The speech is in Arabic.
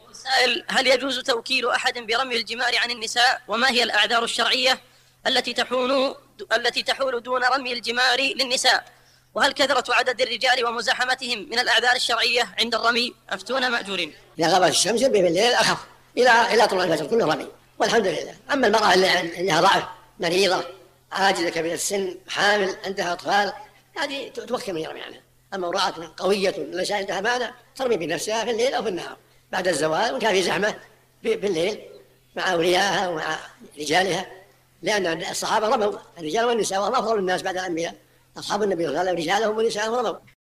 سائل: هل يجوز توكيل أحد برمي الجمار عن النساء؟ وما هي الأعذار الشرعية التي تحول دون رمي الجمار للنساء؟ وهل كثرة عدد الرجال ومزاحمتهم من الأعذار الشرعية عند الرمي؟ أفتونا مأجورين. إذا غابت الشمس يرمي بالليل أخف إلى طلوع الفجر كله رمي والحمد لله. أما المرأة اللي عندها ضعف، مريضة، عاجزة، كبيرة السن، حامل، عندها أطفال، هذه توكل من يرمي عنها. أما امرأة قوية ليس عندها مانع ترمي بنفسها في الليل أو في النهار بعد الزوال، وكان في زحمة بالليل مع أوليائها ومع رجالها، لأن الصحابة رموا الرجال والنساء، وهم أفضل الناس بعد الأنبياء. أصحاب النبي صلى الله عليه وسلم رجالهم ونساءهم رموا.